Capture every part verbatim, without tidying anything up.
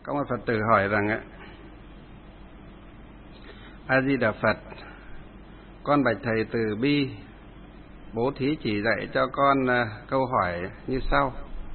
Có một Phật tử hỏi rằng A Di Đà Phật, con bạch thầy từ bi bố thí chỉ dạy cho con câu hỏi như sau.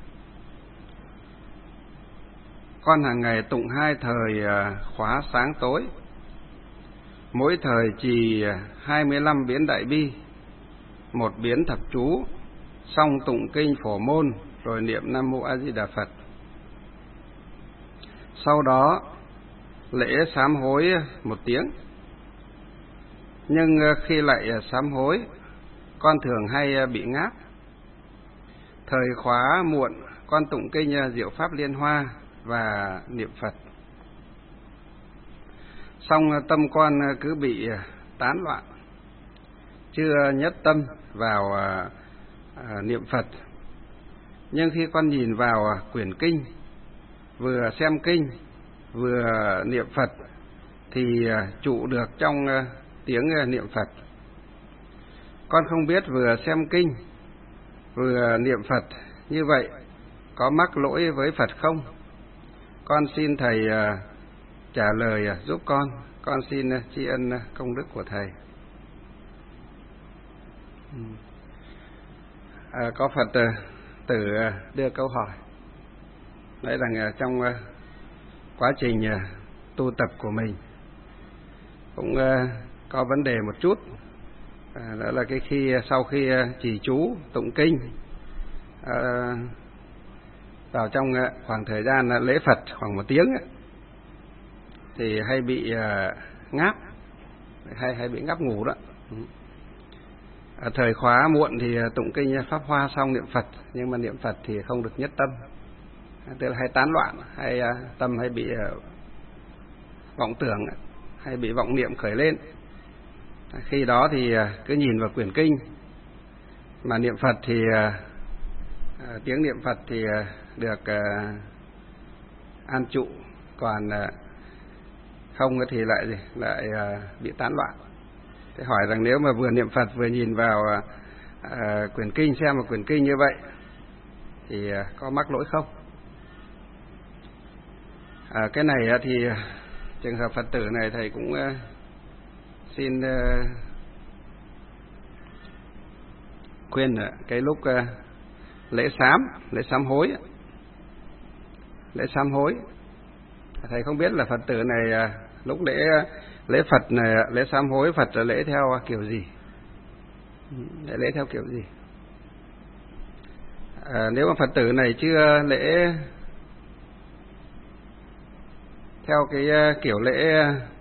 Con hàng ngày tụng hai thời khóa sáng tối, mỗi thời trì hai mươi lăm biến đại bi, một biến thập chú, xong tụng kinh phổ môn rồi niệm Nam Mô A Di Đà Phật. Sau đó lễ sám hối một tiếng. Nhưng khi lại sám hối, con thường hay bị ngáp. Thời khóa muộn, con tụng kinh Diệu Pháp Liên Hoa và niệm Phật. Xong tâm con cứ bị tán loạn, chưa nhất tâm vào à, niệm Phật. Nhưng khi con nhìn vào quyển kinh, vừa xem kinh vừa niệm Phật thì trụ được trong tiếng niệm Phật. Con không biết vừa xem kinh vừa niệm Phật như vậy có mắc lỗi với Phật không? Con xin thầy trả lời giúp con. Con xin tri ân công đức của thầy. À, có Phật tử đưa câu hỏi nói rằng trong quá trình tu tập của mình cũng có vấn đề một chút, à, đó là cái khi sau khi trì chú tụng kinh à, vào trong khoảng thời gian lễ Phật khoảng một tiếng thì hay bị ngáp, hay hay bị ngáp ngủ đó. À, thời khóa muộn thì tụng kinh Pháp Hoa xong niệm Phật, nhưng mà niệm Phật thì không được nhất tâm, tức là hay tán loạn, hay tâm hay bị vọng tưởng, hay bị vọng niệm khởi lên. Khi đó thì cứ nhìn vào quyển kinh mà niệm Phật thì tiếng niệm Phật thì được an trụ, còn không thì lại lại bị tán loạn. Thế hỏi rằng nếu mà vừa niệm Phật vừa nhìn vào à, quyển kinh, xem một quyển kinh như vậy thì có mắc lỗi không? À, cái này thì trường hợp Phật tử này thầy cũng uh, xin uh, khuyên uh, cái lúc uh, lễ sám, lễ sám hối, lễ sám hối, thầy không biết là Phật tử này uh, lúc lễ lễ Phật này, lễ sám hối Phật là lễ theo kiểu gì, lễ, lễ theo kiểu gì? À, nếu mà Phật tử này chưa lễ theo cái kiểu lễ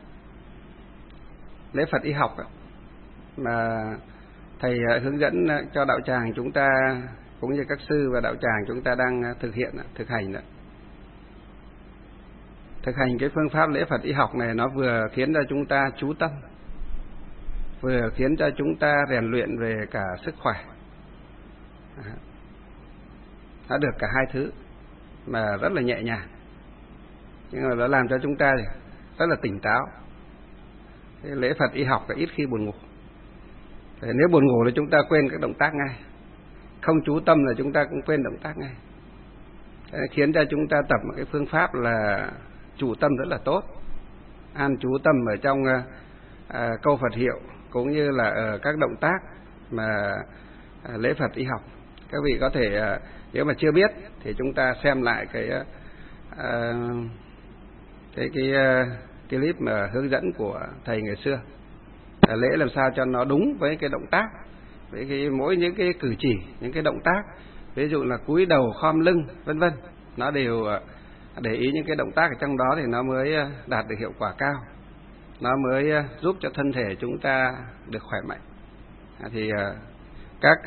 lễ Phật y học mà thầy hướng dẫn cho đạo tràng chúng ta cũng như các sư và đạo tràng chúng ta đang thực hiện, thực hành đó. Thực hành cái phương pháp lễ Phật y học này, nó vừa khiến cho chúng ta chú tâm, vừa khiến cho chúng ta rèn luyện về cả sức khỏe. Nó được cả hai thứ mà rất là nhẹ nhàng, nhưng mà nó làm cho chúng ta rất là tỉnh táo. Cái lễ Phật y học là ít khi buồn ngủ. Thế nếu buồn ngủ là chúng ta quên các động tác ngay, không chú tâm là chúng ta cũng quên động tác ngay. Thế khiến cho chúng ta tập một cái phương pháp là trụ tâm rất là tốt, an trú tâm ở trong à, câu Phật hiệu cũng như là ở các động tác mà à, lễ Phật y học. Các vị có thể à, nếu mà chưa biết thì chúng ta xem lại cái à, cái cái cái clip mà hướng dẫn của thầy ngày xưa, à, lễ làm sao cho nó đúng với cái động tác, với cái mỗi những cái cử chỉ, những cái động tác, ví dụ là cúi đầu, khom lưng, vân vân, nó đều để ý những cái động tác ở trong đó thì nó mới đạt được hiệu quả cao, nó mới giúp cho thân thể chúng ta được khỏe mạnh. À, thì các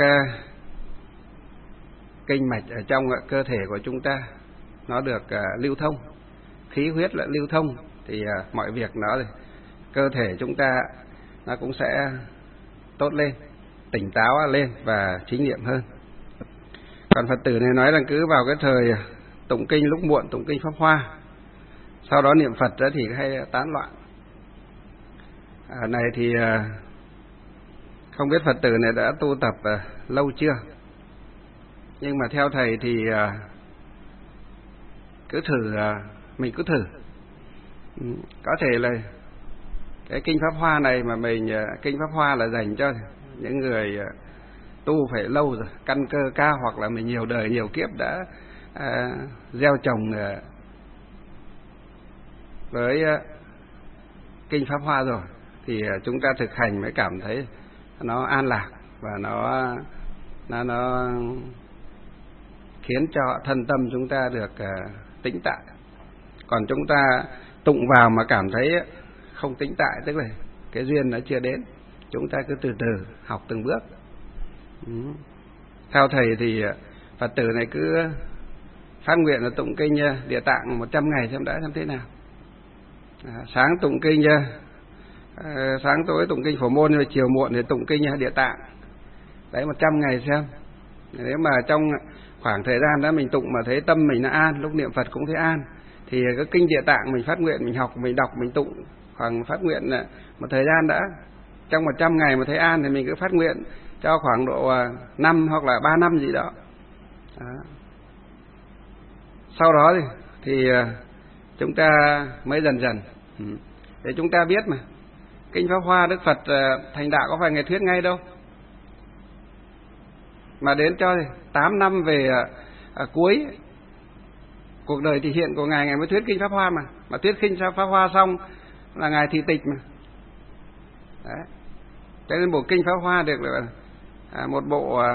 kinh mạch ở trong cơ thể của chúng ta nó được lưu thông, khí huyết lại lưu thông thì mọi việc nó cơ thể chúng ta nó cũng sẽ tốt lên, tỉnh táo lên và chính niệm hơn. Còn Phật tử này nói rằng cứ vào cái thời tụng kinh lúc muộn, tụng kinh Pháp Hoa, sau đó niệm Phật đó thì hay tán loạn. À, này thì không biết Phật tử này đã tu tập lâu chưa, nhưng mà theo thầy thì cứ thử mình cứ thử. Có thể là cái kinh Pháp Hoa này mà mình, kinh Pháp Hoa là dành cho những người tu phải lâu rồi, căn cơ cao, hoặc là mình nhiều đời nhiều kiếp đã à, gieo trồng à, với à, kinh Pháp Hoa rồi, thì à, chúng ta thực hành mới cảm thấy nó an lạc và nó nó nó khiến cho thân tâm chúng ta được à, tĩnh tại. Còn chúng ta tụng vào mà cảm thấy không tĩnh tại, tức là cái duyên nó chưa đến. Chúng ta cứ từ từ học từng bước. Ừ. Theo thầy thì Phật tử này cứ phát nguyện là tụng kinh Địa Tạng một trăm ngày xem đã, xem thế nào. À, sáng tụng kinh, à, sáng tối tụng kinh Phổ Môn, rồi chiều muộn thì tụng kinh Địa Tạng. Đấy, một trăm ngày xem. Nếu mà trong khoảng thời gian đó mình tụng mà thấy tâm mình nó an, lúc niệm Phật cũng thấy an, thì cái kinh Địa Tạng mình phát nguyện, mình học, mình đọc, mình tụng khoảng phát nguyện một thời gian đã. Trong một trăm ngày mà thấy an thì mình cứ phát nguyện cho khoảng độ năm hoặc là ba năm gì đó. Đó. Sau đó thì, thì chúng ta mới dần dần ừ. để chúng ta biết mà kinh Pháp Hoa Đức Phật thành đạo có phải ngày thuyết ngay đâu, mà đến cho tám năm về à, cuối cuộc đời thị hiện của ngài, ngài mới thuyết kinh Pháp Hoa mà mà thuyết kinh Pháp Hoa xong là ngài thị tịch mà. Đấy. Cho nên bộ kinh Pháp Hoa được là à, một bộ à,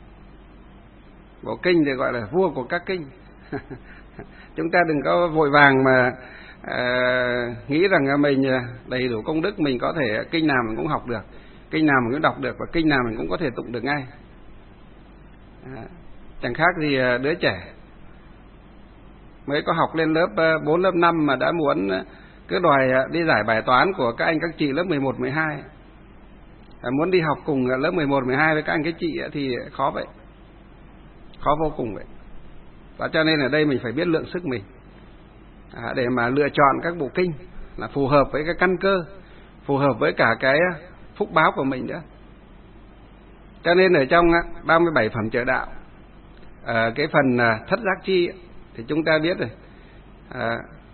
bộ kinh được gọi là vua của các kinh. Chúng ta đừng có vội vàng mà à, nghĩ rằng mình đầy đủ công đức, mình có thể kinh nào mình cũng học được, kinh nào mình cũng đọc được, và kinh nào mình cũng có thể tụng được ngay. À, chẳng khác gì đứa trẻ mới có học lên lớp bốn, lớp năm mà đã muốn cứ đòi đi giải bài toán của các anh các chị lớp mười một, mười hai. À, muốn đi học cùng lớp mười một, mười hai với các anh các chị thì khó vậy, khó vô cùng vậy. Và cho nên ở đây mình phải biết lượng sức mình à, để mà lựa chọn các bộ kinh là phù hợp với cái căn cơ, phù hợp với cả cái phúc báo của mình nữa. Cho nên ở trong ba mươi bảy phẩm trợ đạo, à, cái phần thất giác chi thì chúng ta biết rồi. À,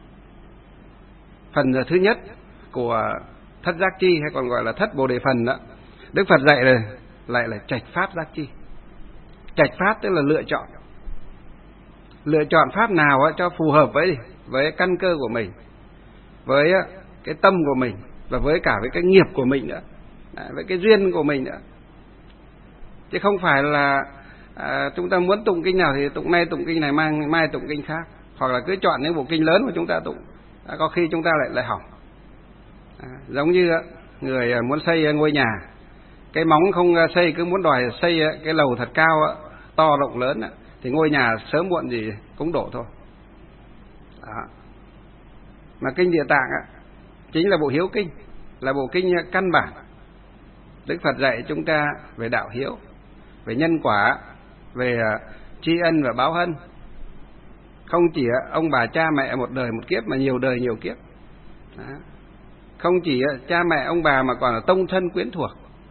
phần thứ nhất của thất giác chi, hay còn gọi là thất bồ đề phần đó, Đức Phật dạy là lại là trạch pháp giác chi. Trạch pháp tức là lựa chọn, lựa chọn pháp nào cho phù hợp với với căn cơ của mình, với cái tâm của mình, và với cả với cái nghiệp của mình nữa, với cái duyên của mình nữa. Chứ không phải là à, chúng ta muốn tụng kinh nào thì tụng nay tụng kinh này, mai, mai tụng kinh khác, hoặc là cứ chọn những bộ kinh lớn mà chúng ta tụng, à, có khi chúng ta lại lại hỏng. À, giống như người muốn xây ngôi nhà, cái móng không xây, cứ muốn đòi xây cái lầu thật cao, to rộng lớn, thì ngôi nhà sớm muộn gì cũng đổ thôi. Đó. Mà kinh Địa Tạng chính là bộ hiếu kinh, là bộ kinh căn bản. Đức Phật dạy chúng ta về đạo hiếu, về nhân quả, về tri ân và báo ân. Không chỉ ông bà cha mẹ một đời một kiếp, mà nhiều đời nhiều kiếp. Đó. Không chỉ cha mẹ ông bà mà còn là tông thân quyến thuộc.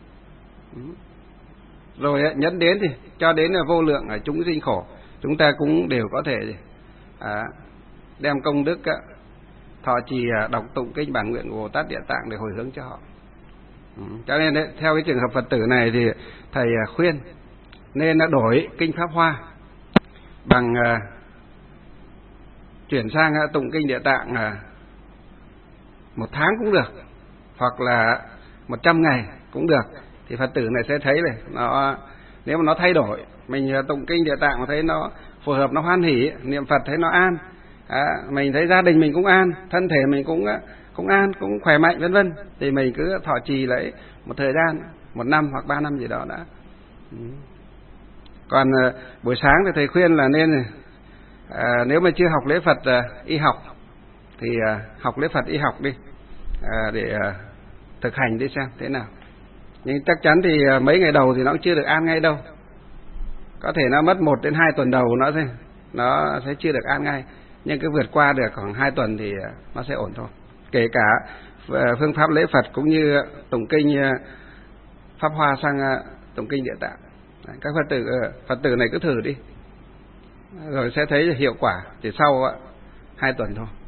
Rồi nhấn đến thì cho đến là vô lượng ở chúng sinh khổ, chúng ta cũng đều có thể à, đem công đức thọ trì đọc tụng kinh bản nguyện của Bồ Tát Địa Tạng để hồi hướng cho họ. Ừ. Cho nên đấy, theo cái trường hợp Phật tử này thì thầy khuyên nên đã đổi kinh Pháp Hoa bằng uh, chuyển sang uh, tụng kinh Địa Tạng uh, một tháng cũng được, hoặc là một trăm ngày cũng được. Thì Phật tử này sẽ thấy này, nó nếu mà nó thay đổi, mình uh, tụng kinh Địa Tạng mà thấy nó phù hợp, nó hoan hỷ, niệm Phật thấy nó an, à, mình thấy gia đình mình cũng an, thân thể mình cũng uh, cũng an, cũng khỏe mạnh vân vân, thì mình cứ thọ trì lấy một thời gian, một năm hoặc ba năm gì đó đã. Ừ. Còn à, buổi sáng thì thầy khuyên là nên à, nếu mà chưa học lễ Phật à, y học thì à, học lễ Phật y học đi, à, để à, thực hành đi xem thế nào. Nhưng chắc chắn thì à, mấy ngày đầu thì nó cũng chưa được an ngay đâu, có thể nó mất một đến hai tuần đầu nó sẽ nó sẽ chưa được an ngay, nhưng cứ vượt qua được khoảng hai tuần thì à, nó sẽ ổn thôi. Kể cả phương pháp lễ Phật cũng như tụng kinh Pháp Hoa sang tụng kinh Địa Tạng. Các Phật tử Phật tử này cứ thử đi, rồi sẽ thấy hiệu quả chỉ sau hai tuần thôi.